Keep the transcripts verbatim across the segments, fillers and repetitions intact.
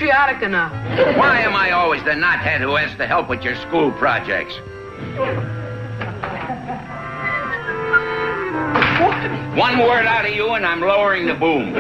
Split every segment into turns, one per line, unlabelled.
patriotic enough.
Why am I always the knothead who has to help with your school projects? What? One word out of you and I'm lowering the boom.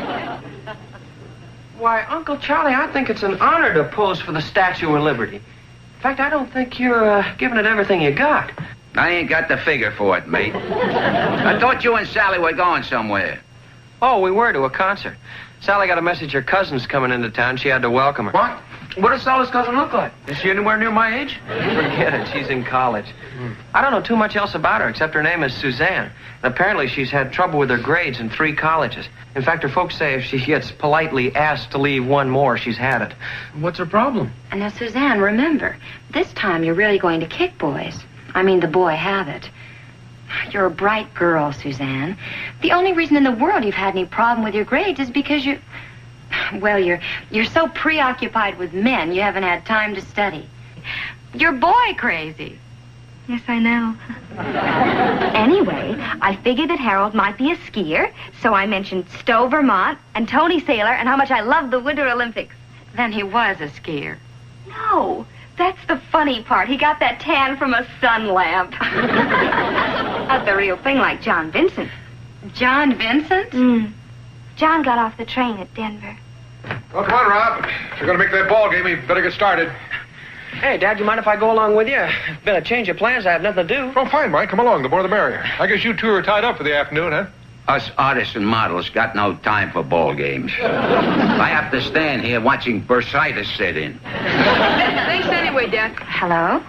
Why, Uncle Charlie, I think it's an honor to pose for the Statue of Liberty. In fact, I don't think you're uh, giving it everything you got.
I ain't got the figure for it, mate. I thought you and Sally were going somewhere.
Oh, we were to a concert. Sally got a message her cousin's coming into town. She had to welcome her.
What? What does Sally's cousin look like?
Is she anywhere near my age? Forget it. She's in college. Hmm. I don't know too much else about her, except her name is Suzanne. And apparently she's had trouble with her grades in three colleges. In fact, her folks say if she gets politely asked to leave one more, she's had it.
What's her problem?
And now, Suzanne, remember, this time you're really going to kick boys. I mean, the boy have it. You're a bright girl, Suzanne. The only reason in the world you've had any problem with your grades is because you... Well, you're you're so preoccupied with men, you haven't had time to study. You're boy crazy.
Yes, I know. Anyway, I figured that Harold might be a skier, so I mentioned Stowe, Vermont, and Tony Saylor, and how much I love the Winter Olympics.
Then he was a skier.
No, that's the funny part. He got that tan from a sun lamp. That's the real thing, like John Vincent.
John Vincent?
Mm. John got off the train at Denver.
Well, come on, Rob. If you're going to make that ball game, you better get started.
Hey, Dad, you mind if I go along with you? It's been a change of plans. I have nothing to do.
Oh, fine, Mike. Come along. The more the merrier. I guess you two are tied up for the afternoon, huh?
Us artists and models got no time for ball games. I have to stand here watching bursitis set in.
Thanks anyway, Dad.
Hello?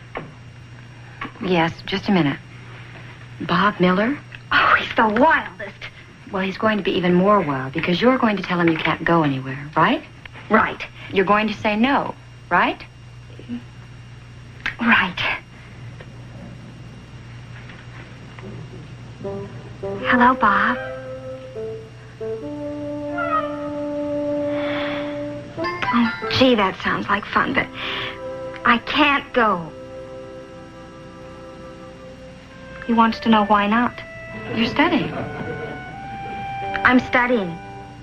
Yes, just a minute. Bob Miller?
Oh, he's the wildest.
Well, he's going to be even more wild because you're going to tell him you can't go anywhere, right?
Right.
You're going to say no, right?
Right. Hello, Bob. Oh, gee, that sounds like fun, but I can't go. He wants to know why not.
You're studying.
I'm studying.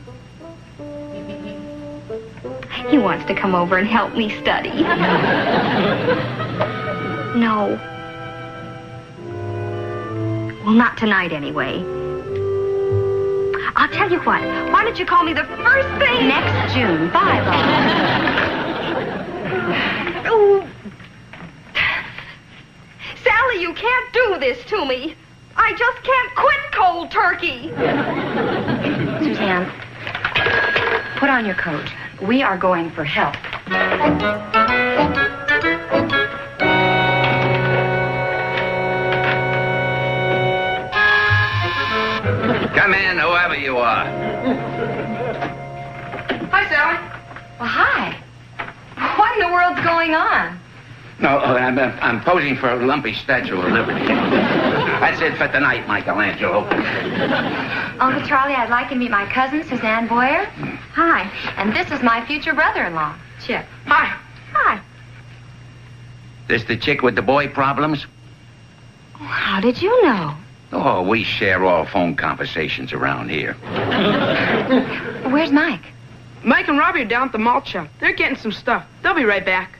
He wants to come over and help me study. No. Well, not tonight, anyway. I'll tell you what. Why don't you call me the first thing...
Next June. Bye, Bob.
Oh. Sally, you can't do this to me. I just can't quit cold turkey.
Suzanne, put on your coat. We are going for help.
Come in, whoever you are.
Hi, Sally.
Well, hi. What in the world's going on?
No, I'm, I'm posing for a lumpy Statue of Liberty. That's it for tonight, Michelangelo.
Uncle Charlie, I'd like to meet my cousin, Suzanne Boyer. Hi. And this is my future brother-in-law, Chip.
Hi.
Hi.
This the chick with the boy problems?
How did you know?
Oh, we share all phone conversations around here.
Where's Mike?
Mike and Robbie are down at the malt shop. They're getting some stuff. They'll be right back.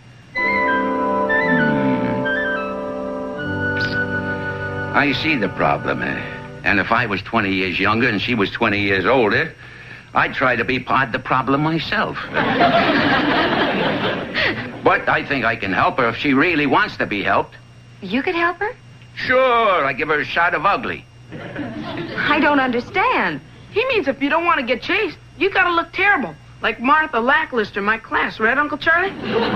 I see the problem. eh? And if I was twenty years younger and she was twenty years older, I'd try to be part of the problem myself. But I think I can help her if she really wants to be helped.
You could help her?
Sure, I give her a shot of ugly.
I don't understand.
He means if you don't want to get chased, you gotta look terrible. Like Martha Lacklister in my class, right, Uncle Charlie?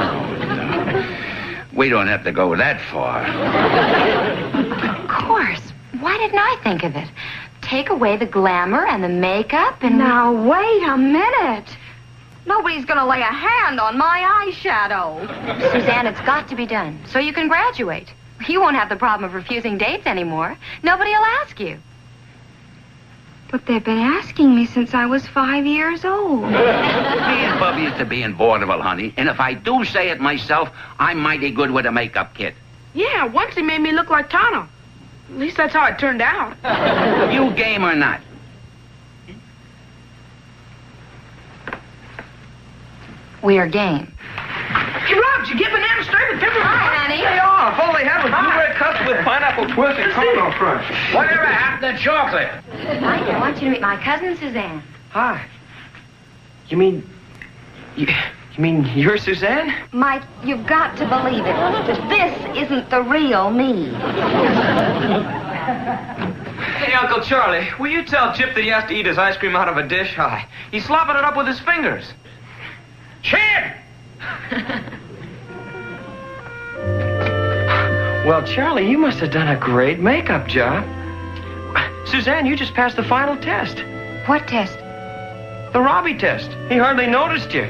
We don't have to go that far.
Of course. Why didn't I think of it? Take away the glamour and the makeup and...
Now, wait a minute. Nobody's going to lay a hand on my eyeshadow.
Suzanne, it's got to be done so you can graduate. You won't have the problem of refusing dates anymore. Nobody will ask you.
But they've been asking me since I was five years old.
Me and Bubby used to be in vaudeville, honey. And if I do say it myself, I'm mighty good with a makeup kit.
Yeah, once he made me look like Tonto. At least that's how it turned out.
You game or not?
We're game.
Hey, Rob, did you get banana straight with pepper?
Hi, honey.
Hey, off. All they had was blueberry cups with pineapple twist and caramel crunch.
Whatever happened to chocolate?
Mike, I want you to meet my cousin, Suzanne.
Hi. You mean... You, you mean you're Suzanne?
Mike, you've got to believe it. This isn't the real me.
Hey, Uncle Charlie, will you tell Chip that he has to eat his ice cream out of a dish? Hi. He's slopping it up with his fingers.
Chip!
Well, Charlie, you must have done a great makeup job. Suzanne, you just passed the final test.
What test?
The Robbie test. He hardly noticed you.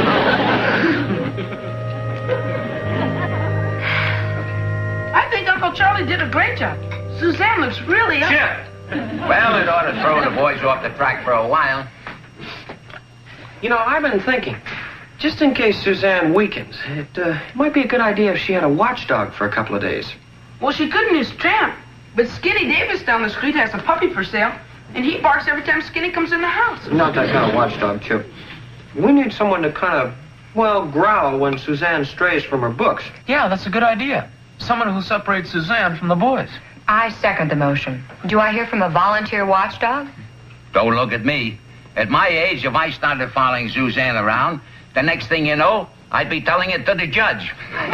I think Uncle Charlie did a great job. Suzanne looks really up.
Chip! Well, it ought to throw the boys off the track for a while.
You know, I've been thinking, just in case Suzanne weakens, it uh, might be a good idea if she had a watchdog for a couple of days.
Well, she couldn't use Tramp, but Skinny Davis down the street has a puppy for sale, and he barks every time Skinny comes in the house.
Not that kind of watchdog, Chip. We need someone to kind of, well, growl when Suzanne strays from her books.
Yeah, that's a good idea. Someone who separates Suzanne from the boys.
I second the motion. Do I hear from a volunteer watchdog?
Don't look at me. At my age, if I started following Suzanne around, the next thing you know, I'd be telling it to the judge.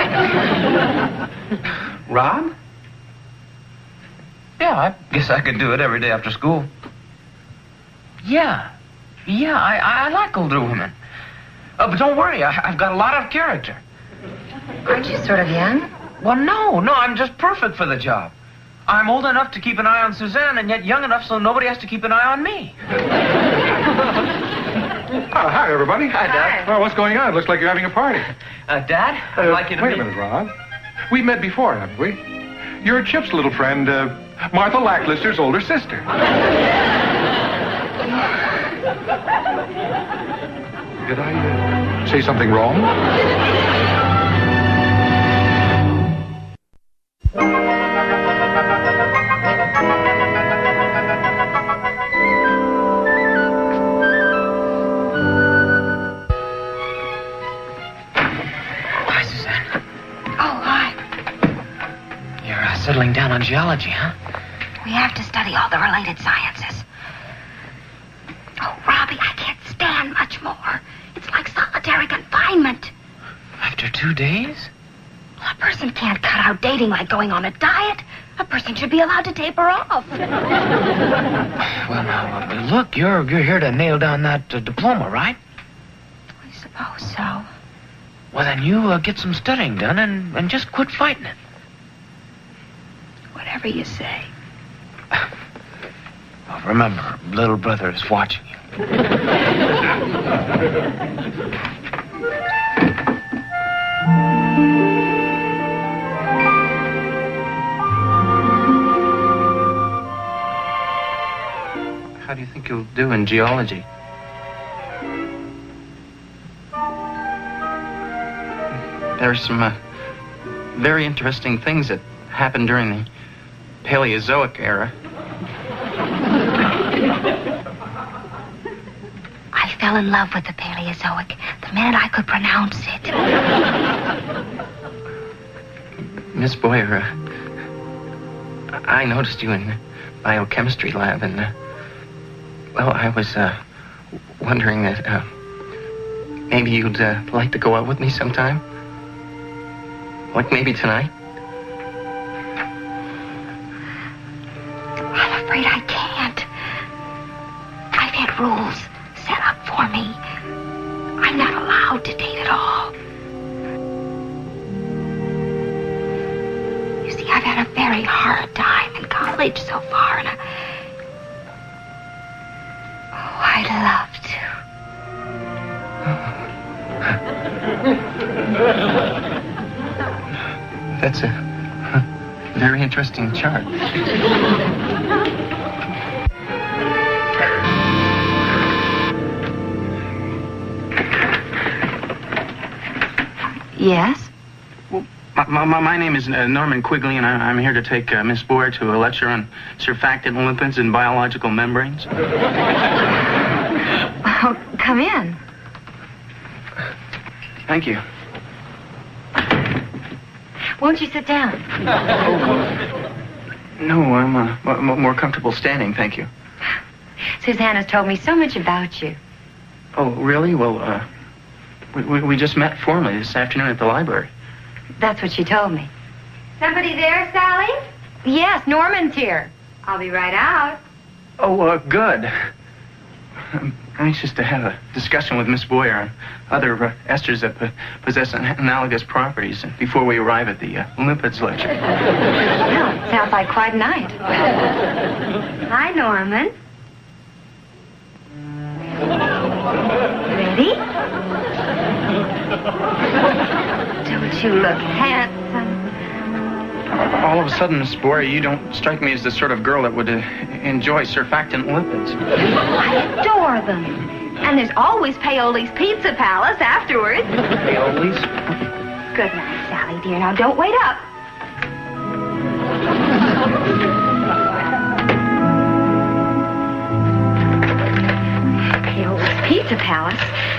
Rob?
Yeah, I guess I could do it every day after school. Yeah. Yeah, I, I like older women. Uh, but don't worry, I, I've got a lot of character.
Aren't you sort of young?
Well, no, no, I'm just perfect for the job. I'm old enough to keep an eye on Suzanne, and yet young enough so nobody has to keep an eye on me.
Oh, hi, everybody.
Hi, Dad.
Well, what's going on? It looks like you're having a party.
Uh, Dad, I'd
Uh,
like you to
wait
meet...
a minute, Ron. We've met before, haven't we? You're Chip's little friend, uh, Martha Lacklister's older sister. Did I uh, say something wrong?
Hi, Suzanne.
Oh, hi.
You're uh, settling down on geology, huh?
We have to study all the related sciences. Oh, Robbie, I can't stand much more. It's like solitary confinement.
After two days?
Well, a person can't cut out dating like going on a diet. A person should be allowed to taper off.
Well, now, uh, look, you're you're here to nail down that uh, diploma, right?
I suppose so.
Well, then you uh, get some studying done and, and just quit fighting it.
Whatever you say.
Well, remember, little brother is watching you.
How do you think you'll do in geology?
There are some uh, very interesting things that happened during the Paleozoic era.
I fell in love with the Paleozoic the minute I could pronounce it.
Miss Boyer, uh, I noticed you in the biochemistry lab, and, uh, well, I was uh, wondering that uh, maybe you'd uh, like to go out with me sometime? Like maybe tonight?
I'm afraid I can't. I've had rules set up for me. I'm not allowed to date at all. You see, I've had a very hard time in college so far, and I... Oh, I'd love to.
That's a very interesting chart.
Yes?
My, my, my name is uh, Norman Quigley, and I, I'm here to take uh, Miss Boyer to a lecture on surfactant lipids and biological membranes.
Oh, come in.
Thank you.
Won't you sit down?
Oh, uh, no, I'm uh, m- more comfortable standing, thank you.
Susanna's told me so much about you.
Oh, really? Well, uh, we, we, we just met formally this afternoon at the library.
That's what she told me.
Somebody there, Sally?
Yes, Norman's here.
I'll be right out.
Oh, uh, good. I'm anxious to have a discussion with Miss Boyer on other uh, esters that p- possess an- analogous properties before we arrive at the uh, lipids lecture.
Well, sounds like quite a night.
Hi, Norman. Ready?
Don't you look handsome?
All of a sudden, Miss Boyer, you don't strike me as the sort of girl that would uh, enjoy surfactant lipids.
I adore them. And there's always Paoli's Pizza Palace afterwards.
Paoli's?
Good night, Sally, dear. Now, don't wait up.
Paoli's Pizza Palace?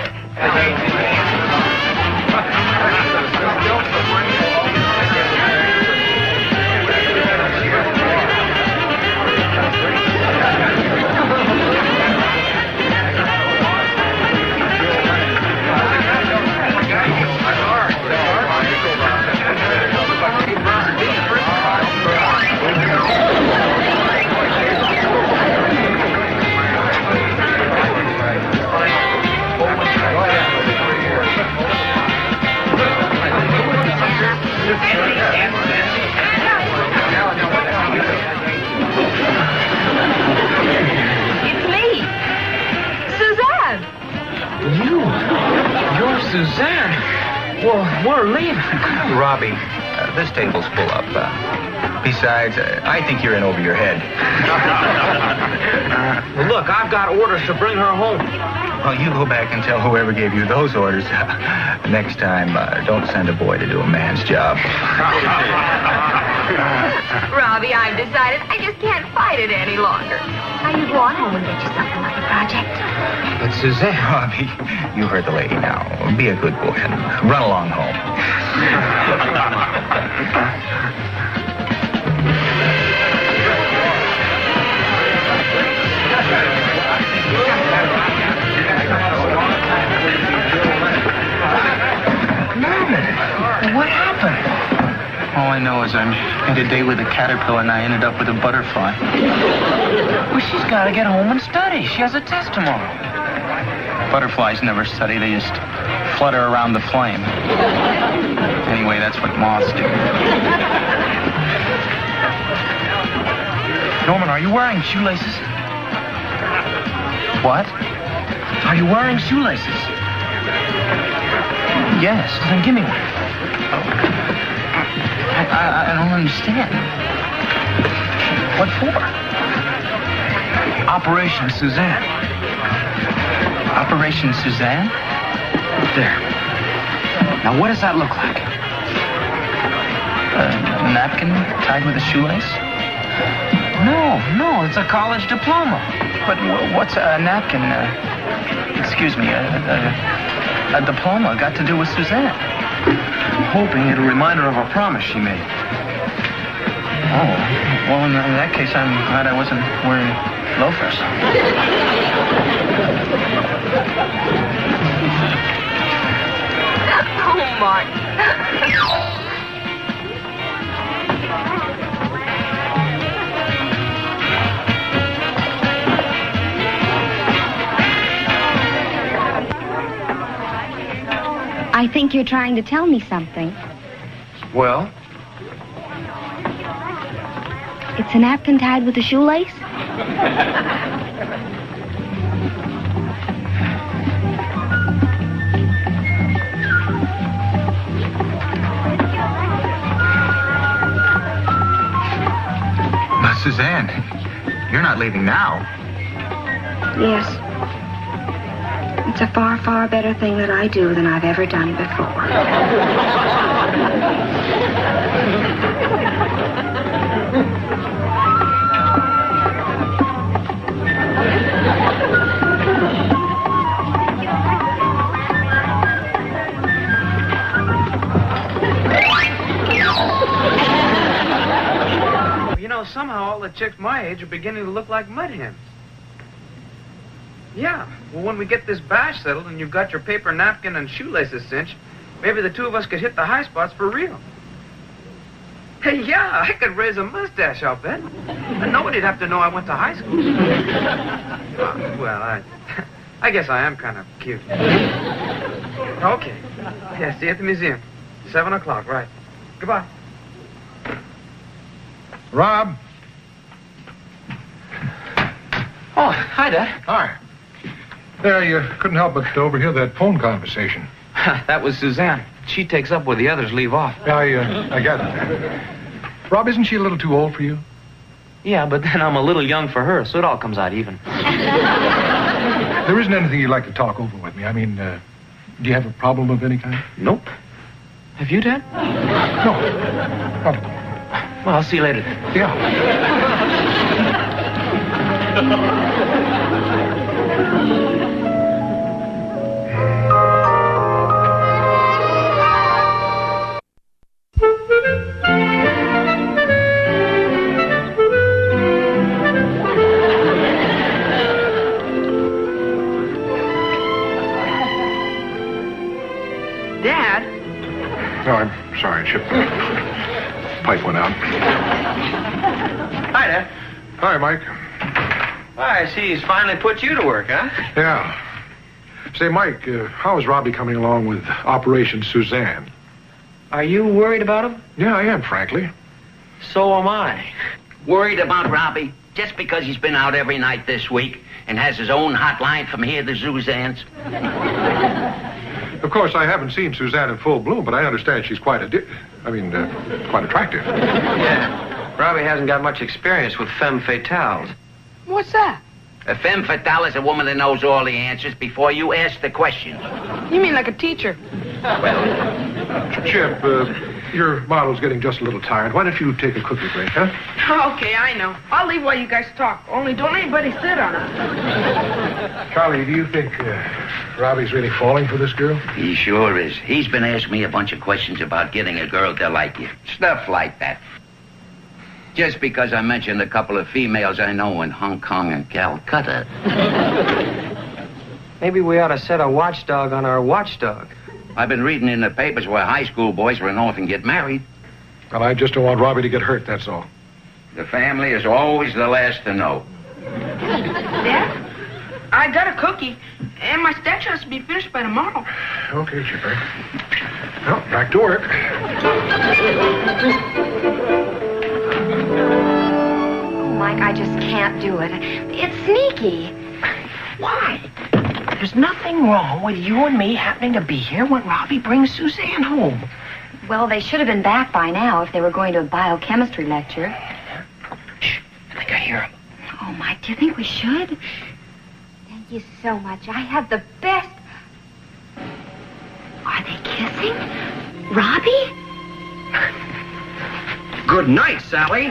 It's me. Suzanne.
You? You're Suzanne. Well, we're leaving.
Robbie, uh, this table's full up. Uh, besides, uh, I think you're in over your head.
Well, look, I've got orders to bring her home.
Well, you go back and tell whoever gave you those orders. Next time, uh, don't send a boy to do a man's job.
Robbie, I've decided I just can't fight it any longer. Now you go on home and get yourself another project.
But Suzanne...
Robbie, you heard the lady now. Be a good boy and run along home.
Norman, what happened?
All I know is I had a date with a caterpillar and I ended up with a butterfly.
Well, she's got to get home and study. She has a test tomorrow.
Butterflies never study, they just flutter around the flame. Anyway, that's what moths do.
Norman, are you wearing shoelaces?
What?
Are you wearing shoelaces?
Yes.
Then give me one.
I, I, I don't understand. What for?
Operation Suzanne.
Operation Suzanne?
There. Now, what does that look like?
A napkin tied with a shoelace?
No, no, it's a college diploma.
But w- what's a napkin? Uh, excuse me, a, a, a diploma got to do with Suzanne?
Hoping it'll remind her of a promise she made.
Oh, well, in that case, I'm glad I wasn't wearing loafers.
Oh, Martin. I think you're trying to tell me something.
Well?
It's a napkin tied with a shoelace?
But Suzanne, you're not leaving now.
Yes. It's a far, far better thing that I do than I've ever done before.
somehow all the chicks my age are beginning to look like mud hens. Yeah, well, when we get this bash settled and you've got your paper napkin and shoelaces cinched, maybe the two of us could hit the high spots for real. Hey, yeah, I could raise a mustache, I'll bet. And nobody'd have to know I went to high school. well, well, I, I guess I am kind of cute. Okay. Yeah, see you at the museum. Seven o'clock, right. Goodbye.
Rob.
Oh, hi, Dad.
Hi. Yeah, you couldn't help but overhear that phone conversation.
That was Suzanne. She takes up where the others leave off.
Yeah, I, uh, I get it. Rob, isn't she a little too old for you?
Yeah, but then I'm a little young for her, so it all comes out even.
There isn't anything you'd like to talk over with me. I mean, uh, do you have a problem of any kind?
Nope. Have you, Dad?
No. Not at all.
Well, I'll see you later.
Yeah.
Dad?
No, I'm sorry, Chip. The pipe went out.
Hi, Dad.
Hi, Mike.
Why, I see he's finally put you to work, huh?
Yeah. Say, Mike, uh, how is Robbie coming along with Operation Suzanne?
Are you worried about him?
Yeah, I am, frankly.
So am I.
Worried about Robbie? Just because he's been out every night this week and has his own hotline from here to Suzanne's?
Of course, I haven't seen Suzanne in full bloom, but I understand she's quite a di- I mean, uh, quite attractive.
Yeah. Robbie hasn't got much experience with femme fatales.
What's that?
A femme fatale is a woman that knows all the answers before you ask the questions.
You mean like a teacher?
Well,
Chip, uh, your model's getting just a little tired. Why don't you take a cookie break, huh?
Okay, I know. I'll leave while you guys talk. Only don't anybody sit on her.
Charlie, do you think uh, Robbie's really falling for this girl?
he sure is. He's been asking me a bunch of questions about getting a girl to like you. Stuff like that. Just because I mentioned a couple of females I know in Hong Kong and Calcutta.
Maybe we ought to set a watchdog on our watchdog.
I've been reading in the papers where high school boys run off and get married.
Well, I just don't want Robbie to get hurt, that's all.
The family is always the last to know.
Dad? I got a cookie, and my statue has to be finished by tomorrow.
Okay, Chipper. Well, back to work.
Oh, Mike, I just can't do it. It's sneaky.
Why? There's nothing wrong with you and me happening to be here when Robbie brings Suzanne home.
Well, they should have been back by now if they were going to a biochemistry lecture.
Shh, I think I hear him.
Oh, Mike, do you think we should? Thank you so much. I have the best... Are they kissing? Robbie?
Good night, Sally.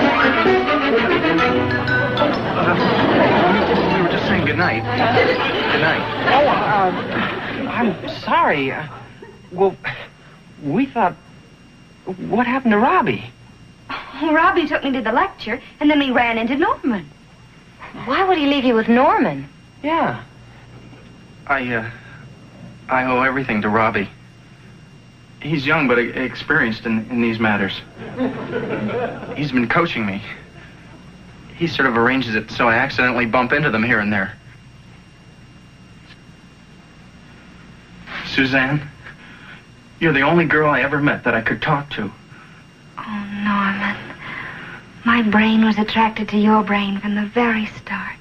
Uh, we were just saying good night. Good night.
Oh, uh, I'm sorry. Uh, well, we thought... What happened to Robbie?
Oh, Robbie took me to the lecture, and then we ran into Norman.
Why would he leave you with Norman?
Yeah.
I, uh, I owe everything to Robbie. He's young but experienced in, in these matters. He's been coaching me. He sort of arranges it so I accidentally bump into them here and there. Suzanne, you're the only girl I ever met that I could talk to.
Oh, Norman. My brain was attracted to your brain from the very start.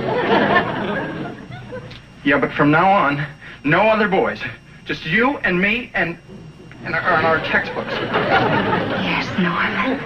Yeah, but from now on, no other boys. Just you and me and... and our, and our textbooks.
Yes, Norman.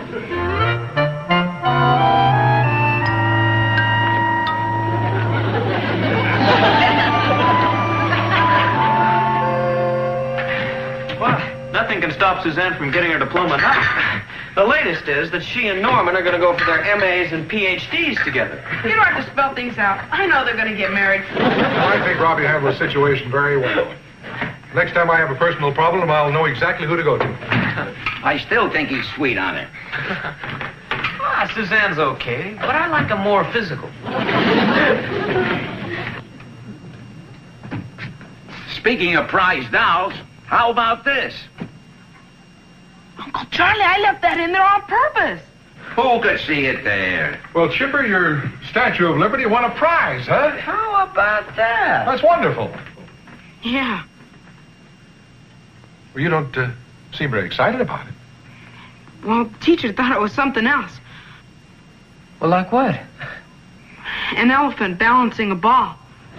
Well, nothing can stop Suzanne from getting her diploma now. The latest is that she and Norman are going to go for their M As and P H Ds together.
You don't have to spell things out. I know they're going to get married.
I think Robbie handled the situation very well. Next time I have a personal problem, I'll know exactly who to go to.
I still think he's sweet on her.
Ah, Suzanne's okay, but I like a more physical.
Speaking of prize dolls, how about this?
Uncle Charlie, I left that in there on purpose.
Who could see it there?
Well, Chipper, your Statue of Liberty won a prize, huh?
How about that?
That's wonderful.
Yeah.
Well, you don't uh, seem very excited about it.
Well, teacher thought it was something else.
Well, like what?
An elephant balancing a ball.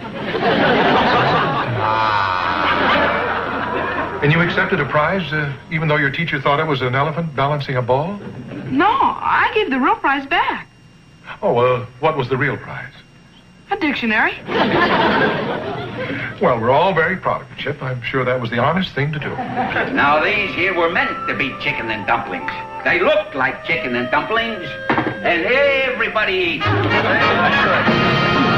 And you accepted a prize, uh, even though your teacher thought it was an elephant balancing a ball?
No, I gave the real prize back.
Oh, well, what was the real prize?
A dictionary.
Well, we're all very proud of you, Chip. I'm sure that was the honest thing to do.
Now, these here were meant to be chicken and dumplings. They look like chicken and dumplings, and everybody eats them. That's right.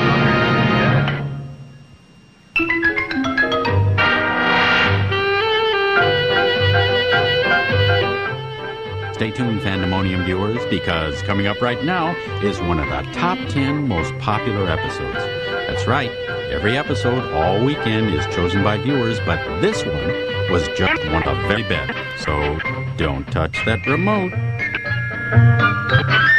Stay tuned, Fandemonium viewers, because coming up right now is one of the top ten most popular episodes. That's right. Every episode all weekend is chosen by viewers, but this one was just one of the very best. So don't touch that remote.